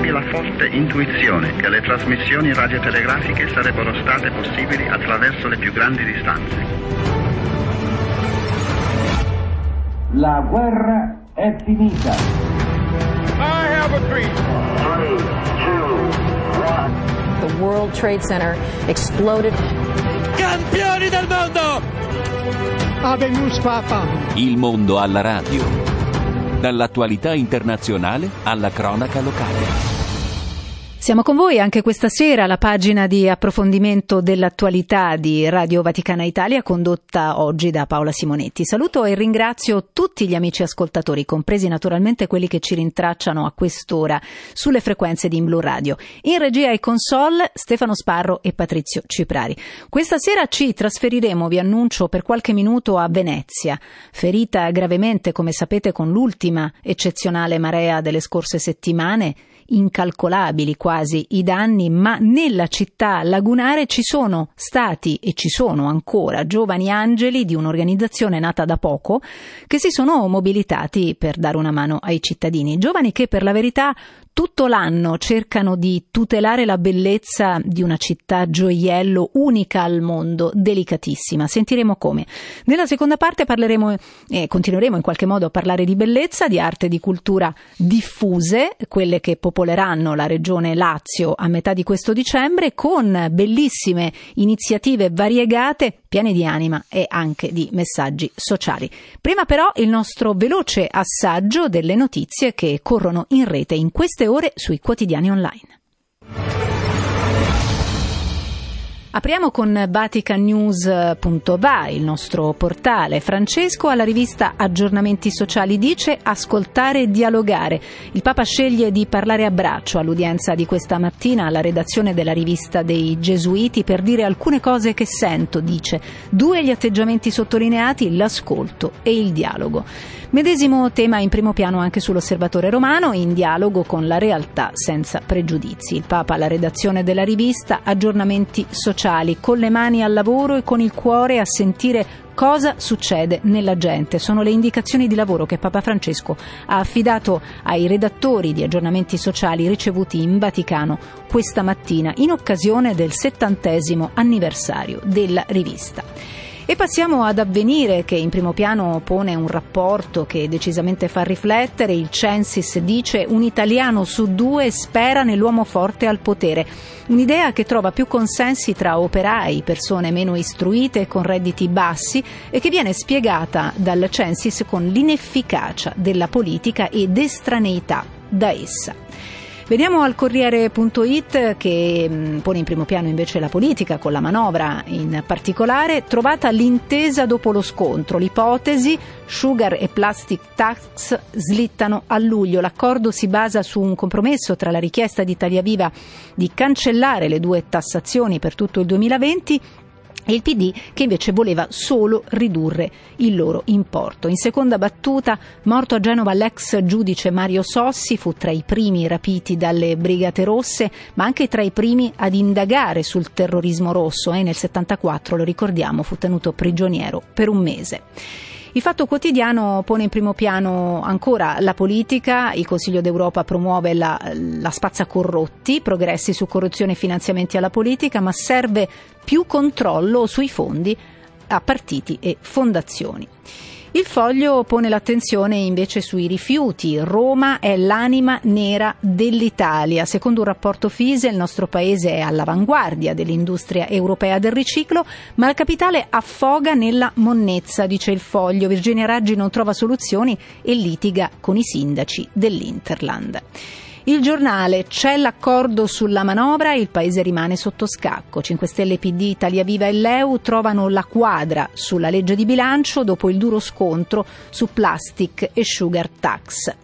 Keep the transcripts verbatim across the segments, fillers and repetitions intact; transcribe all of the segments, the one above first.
Ebbi la forte intuizione che le trasmissioni radiotelegrafiche sarebbero state possibili attraverso le più grandi distanze. La guerra è finita. I have a dream. three, two, one. The World Trade Center exploded. Campioni del mondo! Habemus Papa. Il mondo alla radio. Dall'attualità internazionale alla cronaca locale. Siamo con voi anche questa sera alla pagina di approfondimento dell'attualità di Radio Vaticana Italia, condotta oggi da Paola Simonetti. Saluto e ringrazio tutti gli amici ascoltatori, compresi naturalmente quelli che ci rintracciano a quest'ora sulle frequenze di Blu Radio. In regia e console Stefano Sparro e Patrizio Ciprari. Questa sera ci trasferiremo, vi annuncio, per qualche minuto a Venezia, ferita gravemente, come sapete, con l'ultima eccezionale marea delle scorse settimane. Incalcolabili quasi i danni, ma nella città lagunare ci sono stati e ci sono ancora giovani angeli di un'organizzazione nata da poco che si sono mobilitati per dare una mano ai cittadini, giovani che per la verità tutto l'anno cercano di tutelare la bellezza di una città gioiello unica al mondo, delicatissima. Sentiremo come. Nella seconda parte parleremo e eh, continueremo in qualche modo a parlare di bellezza, di arte e di cultura diffuse, quelle che popoleranno la regione Lazio a metà di questo dicembre, con bellissime iniziative variegate, piene di anima e anche di messaggi sociali. Prima però il nostro veloce assaggio delle notizie che corrono in rete in queste ore sui quotidiani online. Apriamo con Vatican News punto va, il nostro portale. Francesco alla rivista Aggiornamenti Sociali dice: ascoltare e dialogare. Il Papa sceglie di parlare a braccio all'udienza di questa mattina alla redazione della rivista dei Gesuiti per dire alcune cose che sento, dice. Due gli atteggiamenti sottolineati, l'ascolto e il dialogo. Medesimo tema in primo piano anche sull'Osservatore Romano, in dialogo con la realtà senza pregiudizi. Il Papa alla redazione della rivista Aggiornamenti Sociali, con le mani al lavoro e con il cuore a sentire cosa succede nella gente. Sono le indicazioni di lavoro che Papa Francesco ha affidato ai redattori di Aggiornamenti Sociali ricevuti in Vaticano questa mattina in occasione del settantesimo anniversario della rivista. E passiamo ad Avvenire, che in primo piano pone un rapporto che decisamente fa riflettere. Il Censis dice: un italiano su due spera nell'uomo forte al potere. Un'idea che trova più consensi tra operai, persone meno istruite e con redditi bassi, e che viene spiegata dal Censis con l'inefficacia della politica ed estraneità da essa. Veniamo al Corriere punto it, che pone in primo piano invece la politica, con la manovra in particolare. Trovata l'intesa dopo lo scontro, l'ipotesi Sugar e Plastic Tax slittano a luglio. L'accordo si basa su un compromesso tra la richiesta di Italia Viva di cancellare le due tassazioni per tutto il duemilaventi e il P D, che invece voleva solo ridurre il loro importo. In seconda battuta, morto a Genova l'ex giudice Mario Sossi, fu tra i primi rapiti dalle Brigate Rosse, ma anche tra i primi ad indagare sul terrorismo rosso, e nel settantaquattro, lo ricordiamo, fu tenuto prigioniero per un mese. Il Fatto Quotidiano pone in primo piano ancora la politica. Il Consiglio d'Europa promuove la, la spazza corrotti, progressi su corruzione e finanziamenti alla politica, ma serve più controllo sui fondi a partiti e fondazioni. Il Foglio pone l'attenzione invece sui rifiuti. Roma è l'anima nera dell'Italia. Secondo un rapporto Fise, il nostro paese è all'avanguardia dell'industria europea del riciclo, ma la capitale affoga nella monnezza, dice il Foglio. Virginia Raggi non trova soluzioni e litiga con i sindaci dell'Interland. Il Giornale: c'è l'accordo sulla manovra, il paese rimane sotto scacco. cinque Stelle, P D, Italia Viva e L E U trovano la quadra sulla legge di bilancio dopo il duro scontro su plastic e sugar tax.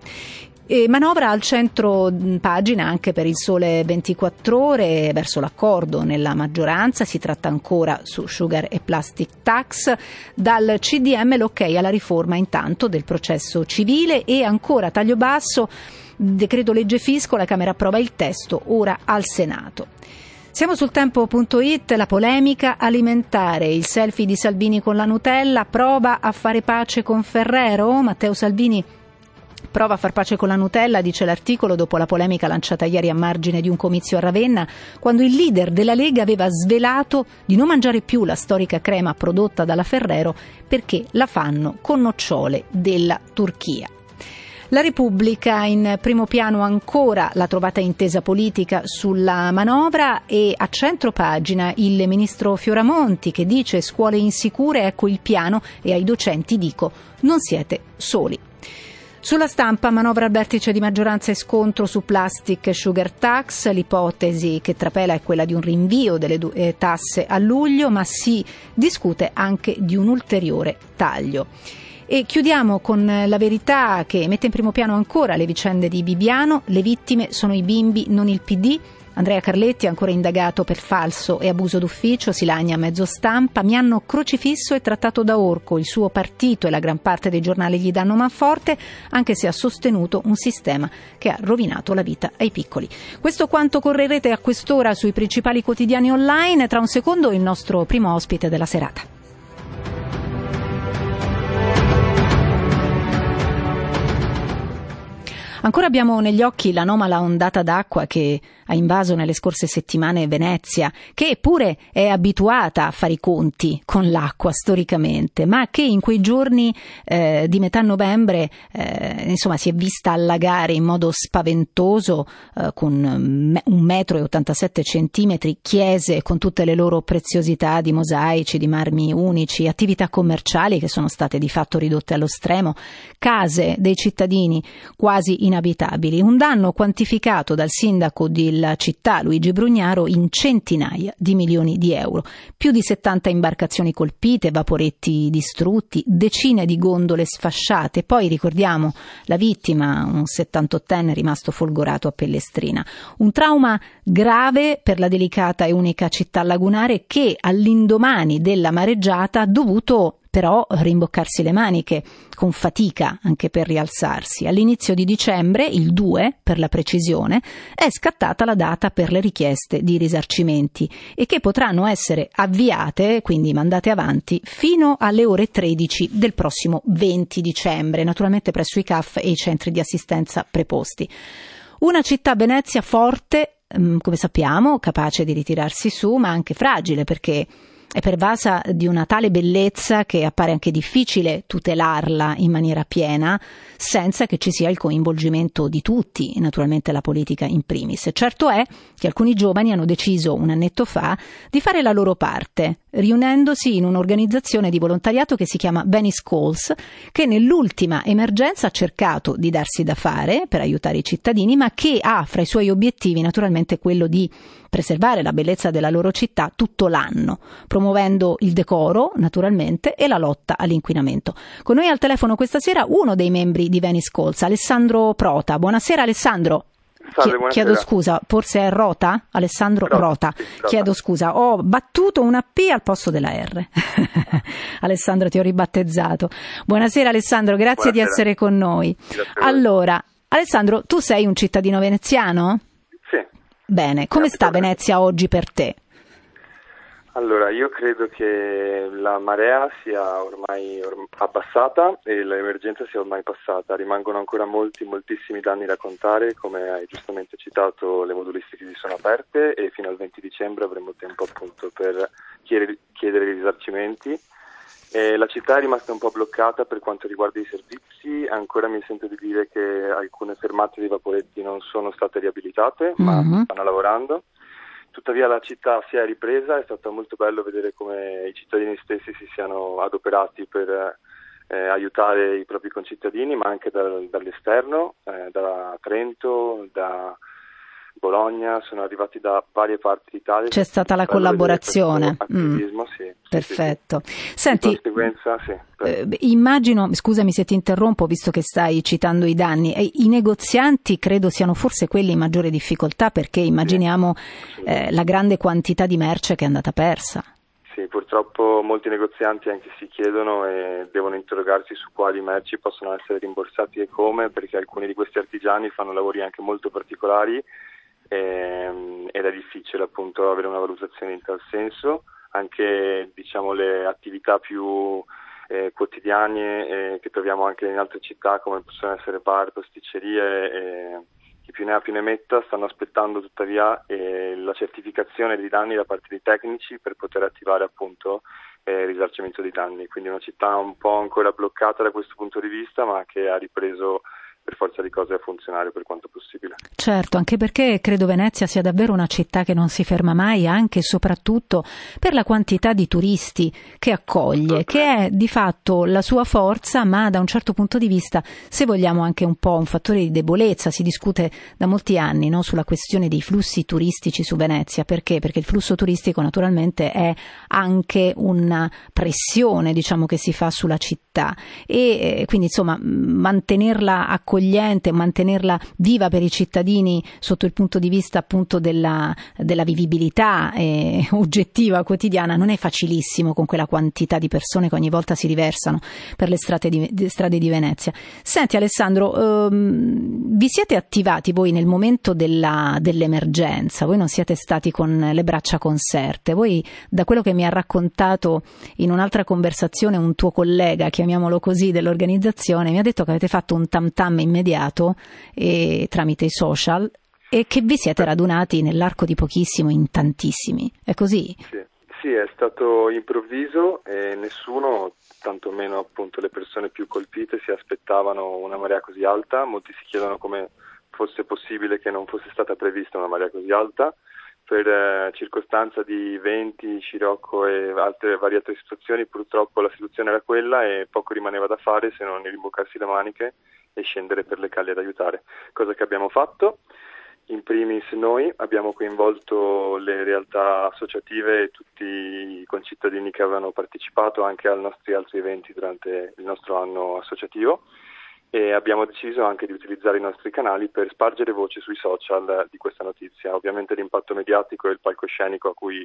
E manovra al centro pagina anche per il Sole ventiquattro Ore verso l'accordo nella maggioranza. Si tratta ancora su sugar e plastic tax. Dal C D M l'ok alla riforma intanto del processo civile, e ancora taglio basso, decreto legge fisco, la Camera approva il testo, ora al Senato. Siamo sul Tempo punto it, la polemica alimentare, il selfie di Salvini con la Nutella, prova a fare pace con Ferrero. Matteo Salvini Prova a far pace con la Nutella, dice l'articolo, dopo la polemica lanciata ieri a margine di un comizio a Ravenna, quando il leader della Lega aveva svelato di non mangiare più la storica crema prodotta dalla Ferrero perché la fanno con nocciole della Turchia. La Repubblica, in primo piano ancora la trovata intesa politica sulla manovra, e a centro pagina il ministro Fioramonti che dice: scuole insicure, ecco il piano, e ai docenti dico non siete soli. Sulla Stampa, manovra al vertice di maggioranza e scontro su plastic e sugar tax. L'ipotesi che trapela è quella di un rinvio delle du- eh, tasse a luglio, ma si discute anche di un ulteriore taglio. E chiudiamo con La Verità, che mette in primo piano ancora le vicende di Bibbiano. Le vittime sono i bimbi, non il P D. Andrea Carletti è ancora indagato per falso e abuso d'ufficio, si lagna a mezzo Stampa. Mi hanno crocifisso e trattato da orco, il suo partito e la gran parte dei giornali gli danno manforte, anche se ha sostenuto un sistema che ha rovinato la vita ai piccoli. Questo quanto correrete a quest'ora sui principali quotidiani online. Tra un secondo il nostro primo ospite della serata. Ancora abbiamo negli occhi l'anomala ondata d'acqua che ha invaso nelle scorse settimane Venezia, che pure è abituata a fare i conti con l'acqua storicamente, ma che in quei giorni eh, di metà novembre eh, insomma si è vista allagare in modo spaventoso, eh, con un metro e ottantasette centimetri, chiese con tutte le loro preziosità di mosaici, di marmi unici, attività commerciali che sono state di fatto ridotte allo stremo, case dei cittadini quasi inabitabili, un danno quantificato dal sindaco della città Luigi Brugnaro in centinaia di milioni di euro, più di settanta imbarcazioni colpite, vaporetti distrutti, decine di gondole sfasciate. Poi ricordiamo la vittima, un settantottenne rimasto folgorato a Pellestrina. Un trauma grave per la delicata e unica città lagunare che all'indomani della mareggiata ha dovuto però rimboccarsi le maniche con fatica anche per rialzarsi. All'inizio di dicembre, il due per la precisione, è scattata la data per le richieste di risarcimenti e che potranno essere avviate, quindi mandate avanti, fino alle ore tredici del prossimo venti dicembre, naturalmente presso i C A F e i centri di assistenza preposti. Una città, Venezia, forte, come sappiamo, capace di ritirarsi su, ma anche fragile, perché è pervasa di una tale bellezza che appare anche difficile tutelarla in maniera piena senza che ci sia il coinvolgimento di tutti, naturalmente la politica in primis. Certo è che alcuni giovani hanno deciso un annetto fa di fare la loro parte, riunendosi in un'organizzazione di volontariato che si chiama Venice Calls, che nell'ultima emergenza ha cercato di darsi da fare per aiutare i cittadini, ma che ha fra i suoi obiettivi naturalmente quello di preservare la bellezza della loro città tutto l'anno, promuovendo il decoro naturalmente e la lotta all'inquinamento. Con noi al telefono questa sera uno dei membri di Venice Calls, Alessandro Prota. Buonasera Alessandro. Salve, buonasera. Chiedo scusa, forse è Rota? Alessandro Rota. Rota. Sì, Rota. Chiedo scusa, ho battuto una P al posto della R. Alessandro, ti ho ribattezzato. Buonasera Alessandro, grazie buonasera. Di essere con noi. Allora, Alessandro, tu sei un cittadino veneziano? Sì. Bene, come sta Venezia oggi per te? Allora, io credo che la marea sia ormai orm- abbassata e l'emergenza sia ormai passata. Rimangono ancora molti, moltissimi danni da contare, come hai giustamente citato, le modulistiche si sono aperte e fino al venti dicembre avremo tempo appunto per chiedere, chiedere i risarcimenti. E la città è rimasta un po' bloccata per quanto riguarda i servizi, ancora mi sento di dire che alcune fermate dei vaporetti non sono state riabilitate, ma mm-hmm. stanno lavorando. Tuttavia la città si è ripresa, è stato molto bello vedere come i cittadini stessi si siano adoperati per eh, aiutare i propri concittadini, ma anche dal, dall'esterno, eh, da Trento, da Bologna, sono arrivati da varie parti d'Italia. C'è stata la collaborazione. Attivismo, mm. sì, perfetto. Sì, sì. Senti, di conseguenza, sì, eh, immagino, scusami se ti interrompo visto che stai citando i danni, eh, i negozianti credo siano forse quelli in maggiore difficoltà perché immaginiamo sì, eh, la grande quantità di merce che è andata persa. Sì, purtroppo molti negozianti anche si chiedono e devono interrogarsi su quali merci possono essere rimborsati e come, perché alcuni di questi artigiani fanno lavori anche molto particolari ed è difficile appunto avere una valutazione in tal senso. Anche diciamo le attività più eh, quotidiani eh, che troviamo anche in altre città, come possono essere bar, pasticcerie, e chi più ne ha più ne metta. Stanno aspettando tuttavia eh, la certificazione dei danni da parte dei tecnici per poter attivare appunto il risarcimento dei danni. Quindi una città un po' ancora bloccata da questo punto di vista, ma che ha ripreso per forza di cose a funzionare per quanto possibile. Certo, anche perché credo Venezia sia davvero una città che non si ferma mai, anche e soprattutto per la quantità di turisti che accoglie, che è di fatto la sua forza, ma da un certo punto di vista, se vogliamo, anche un po' un fattore di debolezza. Si discute da molti anni, no, sulla questione dei flussi turistici su Venezia. Perché? Perché il flusso turistico naturalmente è anche una pressione, diciamo, che si fa sulla città, e quindi insomma mantenerla accogliente, mantenerla viva per i cittadini sotto il punto di vista appunto della, della vivibilità eh, oggettiva quotidiana non è facilissimo, con quella quantità di persone che ogni volta si riversano per le strade di, di, strade di Venezia. Senti Alessandro, ehm, vi siete attivati voi nel momento della, dell'emergenza? Voi non siete stati con le braccia conserte. Voi, da quello che mi ha raccontato in un'altra conversazione un tuo collega, chiamiamolo così, dell'organizzazione, mi ha detto che avete fatto un tam tam immediato e, tramite i social, e che vi siete radunati nell'arco di pochissimo in tantissimi. È così? Sì, sì, è stato improvviso e nessuno, tantomeno appunto le persone più colpite, si aspettavano una marea così alta. Molti si chiedono come fosse possibile che non fosse stata prevista una marea così alta. Per eh, circostanza di venti, scirocco e altre variate situazioni, purtroppo la situazione era quella e poco rimaneva da fare se non rimboccarsi le maniche e scendere per le calli ad aiutare, cosa che abbiamo fatto. In primis noi abbiamo coinvolto le realtà associative e tutti i concittadini che avevano partecipato anche ai nostri altri eventi durante il nostro anno associativo, e abbiamo deciso anche di utilizzare i nostri canali per spargere voce sui social di questa notizia. Ovviamente l'impatto mediatico e il palcoscenico a cui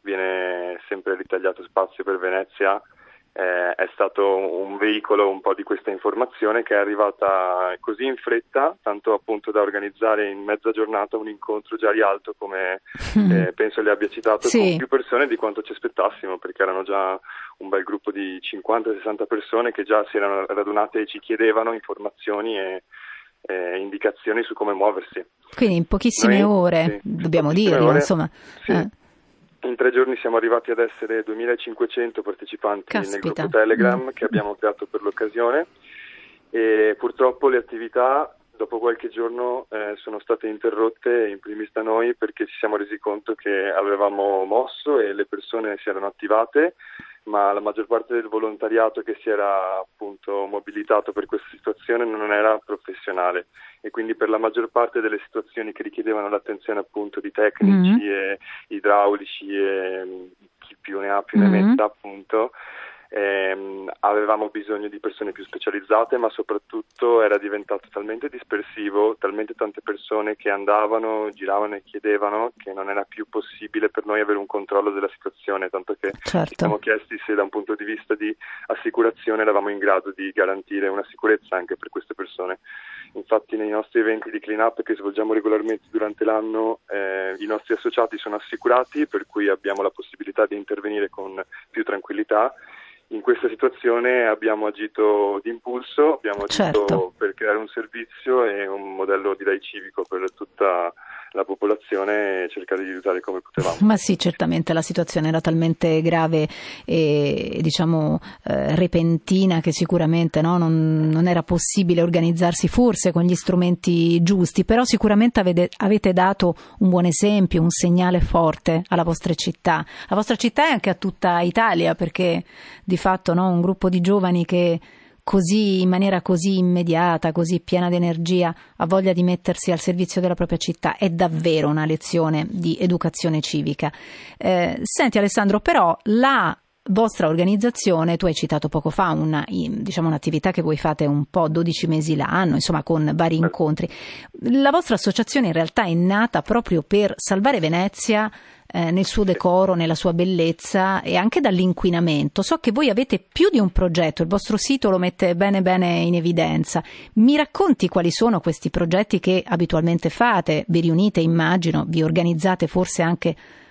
viene sempre ritagliato spazio per Venezia eh, è stato un veicolo un po' di questa informazione, che è arrivata così in fretta, tanto appunto da organizzare in mezza giornata un incontro già rialto, come eh, penso le abbia citato, sì, con più persone di quanto ci aspettassimo, perché erano già un bel gruppo di cinquanta sessanta persone che già si erano radunate e ci chiedevano informazioni e eh, indicazioni su come muoversi. Quindi in pochissime Noi, ore, sì, dobbiamo dirlo, ore, insomma. Sì. Eh. In tre giorni siamo arrivati ad essere duemilacinquecento partecipanti Caspita. nel gruppo Telegram mm. che abbiamo creato per l'occasione, e purtroppo le attività dopo qualche giorno eh, sono state interrotte, in primis da noi, perché ci siamo resi conto che avevamo mosso e le persone si erano attivate, ma la maggior parte del volontariato che si era appunto mobilitato per questa situazione non era professionale, e quindi per la maggior parte delle situazioni che richiedevano l'attenzione appunto di tecnici mm-hmm. e idraulici e chi più ne ha più mm-hmm. ne metta appunto, ehm, avevamo bisogno di persone più specializzate, ma soprattutto era diventato talmente dispersivo, talmente tante persone che andavano, giravano e chiedevano, che non era più possibile per noi avere un controllo della situazione, tanto che certo. ci siamo chiesti se da un punto di vista di assicurazione eravamo in grado di garantire una sicurezza anche per queste persone. Infatti nei nostri eventi di clean up che svolgiamo regolarmente durante l'anno eh, i nostri associati sono assicurati, per cui abbiamo la possibilità di intervenire con più tranquillità. In questa situazione abbiamo agito d'impulso, abbiamo agito certo. per creare un servizio e un modello direi civico per tutta la popolazione e cercare di aiutare come potevamo. Ma sì, certamente la situazione era talmente grave e diciamo eh, repentina che sicuramente no, non, non era possibile organizzarsi forse con gli strumenti giusti, però sicuramente avete, avete dato un buon esempio, un segnale forte alla vostra città, alla vostra città e anche a tutta Italia, perché di fatto no, un gruppo di giovani che così in maniera così immediata, così piena di energia, ha voglia di mettersi al servizio della propria città, è davvero una lezione di educazione civica. Eh, senti Alessandro, però la vostra organizzazione, tu hai citato poco fa una, diciamo, un'attività che voi fate un po' dodici mesi l'anno, insomma con vari incontri. La vostra associazione in realtà è nata proprio per salvare Venezia eh, nel suo decoro, nella sua bellezza e anche dall'inquinamento. So che voi avete più di un progetto, il vostro sito lo mette bene bene in evidenza. Mi racconti quali sono questi progetti che abitualmente fate? Vi riunite, immagino, vi organizzate forse anche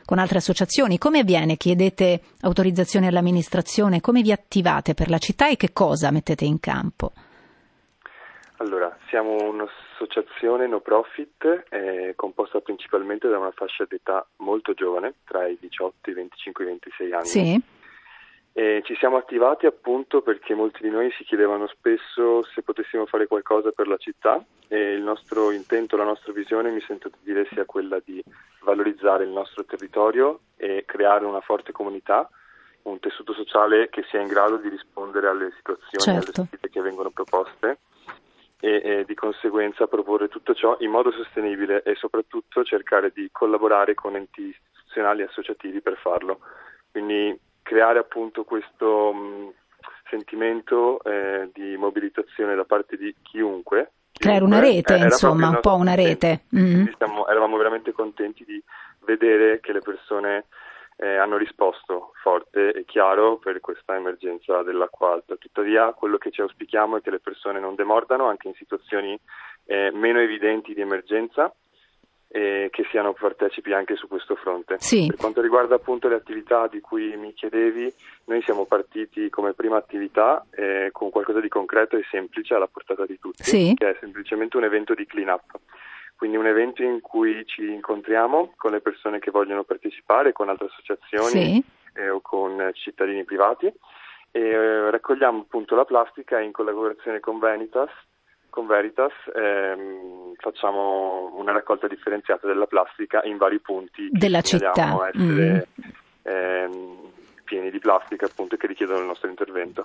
con altre associazioni. Come avviene? Chiedete autorizzazione all'amministrazione? Come vi attivate per la città e che cosa mettete in campo? Allora, siamo un'associazione no profit eh, composta principalmente da una fascia d'età molto giovane, tra i diciotto, i venticinque e i ventisei anni. Sì. E ci siamo attivati appunto perché molti di noi si chiedevano spesso se potessimo fare qualcosa per la città, e il nostro intento, la nostra visione, mi sento di dire, sia quella di valorizzare il nostro territorio e creare una forte comunità, un tessuto sociale che sia in grado di rispondere alle situazioni, certo, alle sfide che vengono proposte, e, e di conseguenza proporre tutto ciò in modo sostenibile e soprattutto cercare di collaborare con enti istituzionali e associativi per farlo. Quindi creare appunto questo mh, sentimento eh, di mobilitazione da parte di chiunque. Creare una rete, eh, insomma, un po' una rete. Mm-hmm. Stiamo, eravamo veramente contenti di vedere che le persone eh, hanno risposto forte e chiaro per questa emergenza dell'acqua alta. Tuttavia, quello che ci auspichiamo è che le persone non demordano anche in situazioni eh, meno evidenti di emergenza, e che siano partecipi anche su questo fronte. Sì. Per quanto riguarda appunto le attività di cui mi chiedevi, noi siamo partiti come prima attività eh, con qualcosa di concreto e semplice alla portata di tutti, sì, che è semplicemente un evento di clean up, quindi un evento in cui ci incontriamo con le persone che vogliono partecipare, con altre associazioni, sì, eh, o con cittadini privati, e eh, raccogliamo appunto la plastica in collaborazione con Veritas Con Veritas ehm, facciamo una raccolta differenziata della plastica in vari punti della che città, essere mm. ehm, pieni di plastica, appunto, che richiedono il nostro intervento.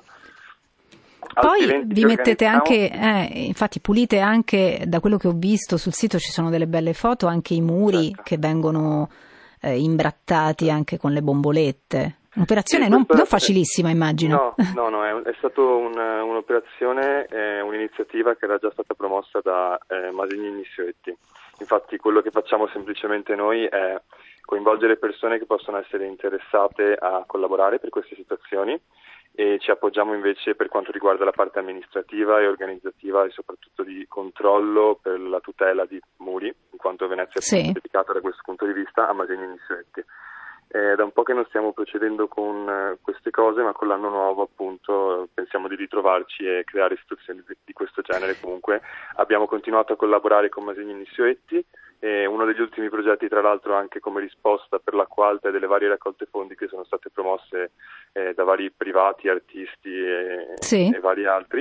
Poi vi mettete anche, eh, infatti pulite anche, da quello che ho visto sul sito ci sono delle belle foto, anche i muri, certo, che vengono eh, imbrattati anche con le bombolette. Un'operazione sì, non, non facilissima, immagino. No, no, no, è, è stata un, un'operazione, eh, un'iniziativa che era già stata promossa da eh, Masini Nissioetti. Infatti quello che facciamo semplicemente noi è coinvolgere persone che possono essere interessate a collaborare per queste situazioni, e ci appoggiamo invece per quanto riguarda la parte amministrativa e organizzativa e soprattutto di controllo per la tutela di muri, in quanto Venezia sì. è dedicata da questo punto di vista a Masini Nissioetti. È da un po' che non stiamo procedendo con uh, queste cose, ma con l'anno nuovo appunto pensiamo di ritrovarci e creare situazioni di, di questo genere. Comunque abbiamo continuato a collaborare con Masini Nissioetti, e uno degli ultimi progetti, tra l'altro, anche come risposta per l'acqua alta e delle varie raccolte fondi che sono state promosse eh, da vari privati, artisti e, sì. e vari altri,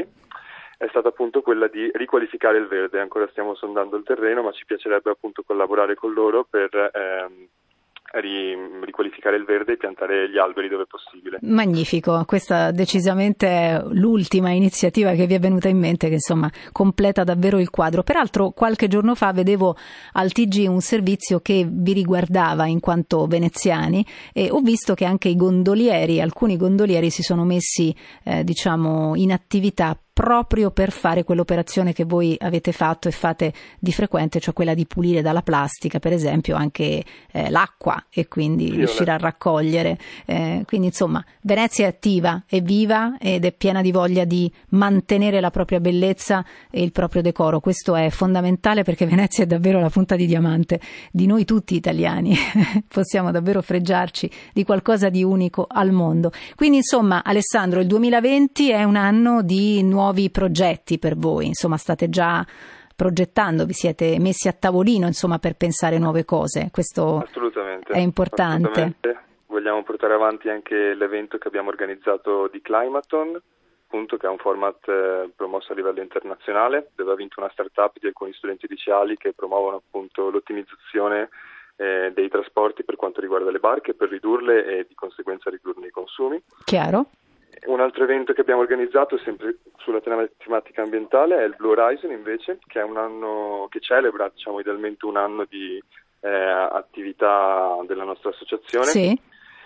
è stata appunto quella di riqualificare il verde. Ancora stiamo sondando il terreno, ma ci piacerebbe appunto collaborare con loro per ehm, riqualificare il verde e piantare gli alberi dove possibile. Magnifico, questa decisamente è l'ultima iniziativa che vi è venuta in mente, che insomma completa davvero il quadro. Peraltro qualche giorno fa vedevo al T G un servizio che vi riguardava in quanto veneziani, e ho visto che anche i gondolieri, alcuni gondolieri si sono messi eh, diciamo in attività proprio per fare quell'operazione che voi avete fatto e fate di frequente, cioè quella di pulire dalla plastica, per esempio, anche eh, l'acqua, e quindi sì, riuscire a raccogliere. Eh, quindi insomma Venezia è attiva, è viva ed è piena di voglia di mantenere la propria bellezza e il proprio decoro. Questo è fondamentale, perché Venezia è davvero la punta di diamante di noi tutti italiani. Possiamo davvero fregiarci di qualcosa di unico al mondo. Quindi insomma, Alessandro, il duemilaventi è un anno di nuovi nuovi progetti per voi, insomma state già progettando, vi siete messi a tavolino insomma per pensare nuove cose, questo assolutamente, è importante. Assolutamente. Vogliamo portare avanti anche l'evento che abbiamo organizzato di Climaton, appunto, che è un format eh, promosso a livello internazionale, dove ha vinto una startup di alcuni studenti liceali che promuovono appunto l'ottimizzazione eh, dei trasporti per quanto riguarda le barche, per ridurle e di conseguenza ridurne i consumi. Chiaro. Un altro evento che abbiamo organizzato sempre sulla tematica ambientale è il Blue Horizon, invece, che è un anno che celebra, diciamo, idealmente un anno di eh, attività della nostra associazione. Sì.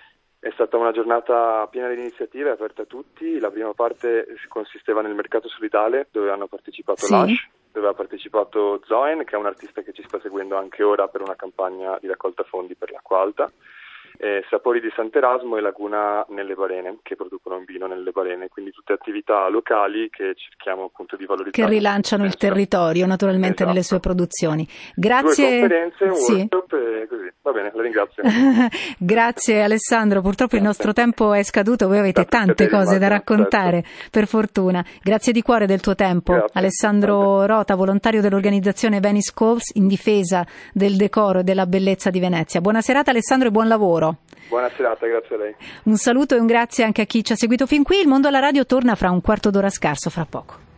È stata una giornata piena di iniziative, aperta a tutti. La prima parte consisteva nel mercato solidale, dove hanno partecipato sì. Lush, dove ha partecipato Zoen, che è un artista che ci sta seguendo anche ora per una campagna di raccolta fondi per l'acqua alta. eh, Sapori di Sant'Erasmo e Laguna nelle Barene, che producono un vino nelle Barene, quindi tutte attività locali che cerchiamo appunto di valorizzare. Che rilanciano il territorio naturalmente, esatto, nelle sue produzioni. Grazie. Due conferenze, un sì. workshop e così. Va bene, la ringrazio. Grazie Alessandro, purtroppo il nostro tempo è scaduto, voi avete tante cose da raccontare, certo, per fortuna. Grazie di cuore del tuo tempo. Grazie. Alessandro Rota, volontario dell'organizzazione Venice Calls in difesa del decoro e della bellezza di Venezia. Buona serata Alessandro e buon lavoro. Buona serata, grazie a lei. Un saluto e un grazie anche a chi ci ha seguito fin qui. Il Mondo alla Radio torna fra un quarto d'ora scarso, fra poco.